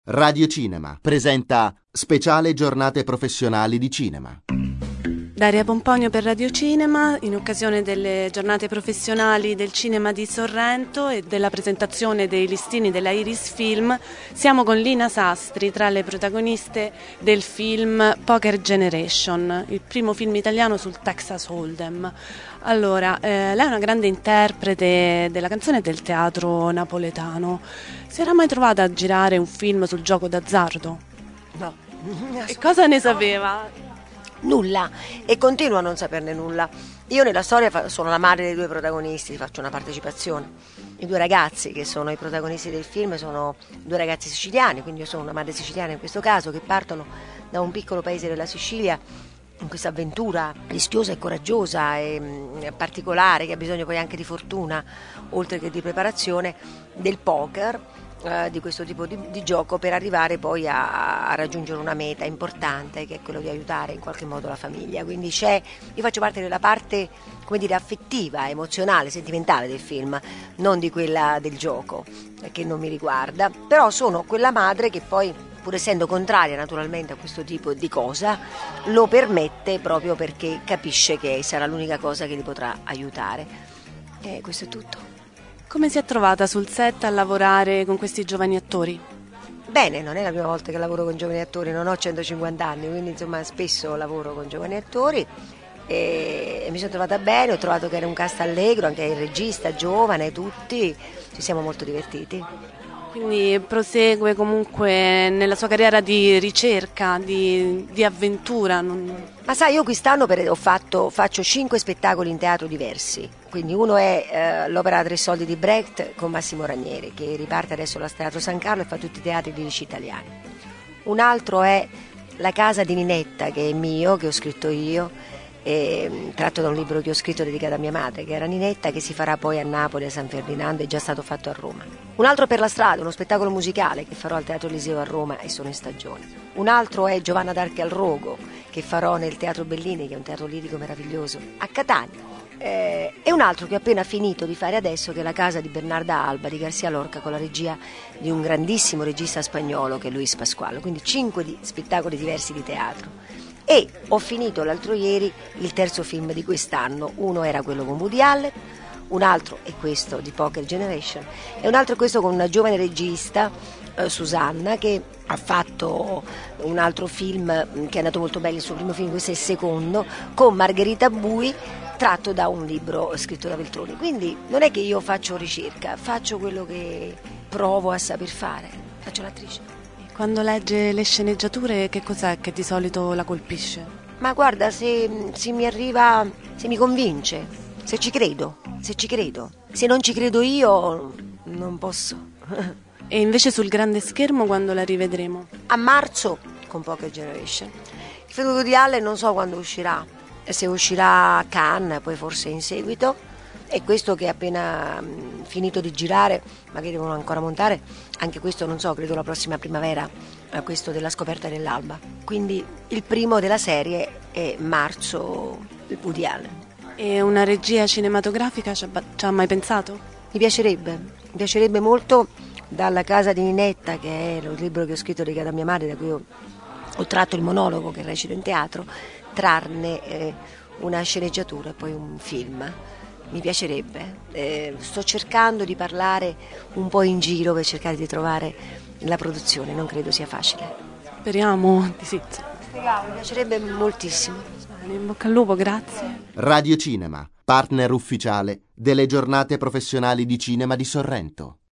Radio Cinema presenta Speciale Giornate Professionali di Cinema. Daria Pomponio per Radio Cinema, in occasione delle giornate professionali del cinema di Sorrento e della presentazione dei listini della Iris Film, siamo con Lina Sastri, tra le protagoniste del film Poker Generation, il primo film italiano sul Texas Hold'em. Allora, lei è una grande interprete della canzone e del teatro napoletano. Si era mai trovata a girare un film sul gioco d'azzardo? No. E cosa ne sapeva? Nulla, e continuo a non saperne nulla. Io nella storia sono la madre dei due protagonisti, faccio una partecipazione. I due ragazzi che sono i protagonisti del film sono due ragazzi siciliani, quindi io sono una madre siciliana in questo caso, che partono da un piccolo paese della Sicilia in questa avventura rischiosa e coraggiosa e particolare, che ha bisogno poi anche di fortuna oltre che di preparazione, del poker, di questo tipo di gioco, per arrivare poi a raggiungere una meta importante, che è quello di aiutare in qualche modo la famiglia. Quindi io faccio parte della parte, come dire, affettiva, emozionale, sentimentale del film, non di quella del gioco, che non mi riguarda, però sono quella madre che poi, pur essendo contraria naturalmente a questo tipo di cosa, lo permette proprio perché capisce che sarà l'unica cosa che li potrà aiutare. E questo è tutto. Come si è trovata sul set a lavorare con questi giovani attori? Bene, non è la prima volta che lavoro con giovani attori, non ho 150 anni, quindi insomma spesso lavoro con giovani attori e mi sono trovata bene, ho trovato che era un cast allegro, anche il regista giovane, tutti, ci siamo molto divertiti. Quindi prosegue comunque nella sua carriera di ricerca, di avventura? Ma sai, io quest'anno faccio 5 spettacoli in teatro diversi. Quindi uno è l'opera a 3 soldi di Brecht con Massimo Ranieri, che riparte adesso al Teatro San Carlo e fa tutti i teatri lirici italiani. Un altro è La casa di Ninetta, che è mio, che ho scritto io, tratto da un libro che ho scritto dedicato a mia madre, che era Ninetta, che si farà poi a Napoli, a San Ferdinando, è già stato fatto a Roma. Un altro Per la strada, uno spettacolo musicale che farò al Teatro Eliseo a Roma e sono in stagione. Un altro è Giovanna d'Arche al Rogo, che farò nel Teatro Bellini, che è un teatro lirico meraviglioso, a Catania. E un altro che ho appena finito di fare adesso, che è La casa di Bernarda Alba di García Lorca, con la regia di un grandissimo regista spagnolo che è Luis Pascual. Quindi 5 spettacoli diversi di teatro. E ho finito l'altro ieri il terzo film di quest'anno. Uno era quello con Woody Allen, un altro è questo di Poker Generation e un altro è questo con una giovane regista, Susanna, che ha fatto un altro film che è andato molto bene, il suo primo film, questo è il secondo, con Margherita Bui, tratto da un libro scritto da Veltroni. Quindi non è che io faccio ricerca, faccio quello che provo a saper fare, faccio l'attrice. Quando legge le sceneggiature, che cos'è che di solito la colpisce? Ma guarda, se mi arriva, se mi convince, se ci credo. Se non ci credo io, non posso. E invece sul grande schermo quando la rivedremo? A marzo con Poker Generation. Il film di Woody Allen non so quando uscirà, se uscirà a Cannes, poi forse in seguito. E questo che è appena finito di girare, ma che devono ancora montare, anche questo non so, credo la prossima primavera, questo della scoperta dell'alba. Quindi il primo della serie è marzo, il Woody Allen. E una regia cinematografica ci ha mai pensato? Mi piacerebbe molto, dalla casa di Ninetta, che è il libro che ho scritto dedicato a mia madre, da cui ho tratto il monologo che recito in teatro, trarne una sceneggiatura e poi un film. Mi piacerebbe, sto cercando di parlare un po' in giro per cercare di trovare la produzione, non credo sia facile. Speriamo di sì. Mi piacerebbe moltissimo. In bocca al lupo, grazie. Radio Cinema, partner ufficiale delle Giornate Professionali di Cinema di Sorrento.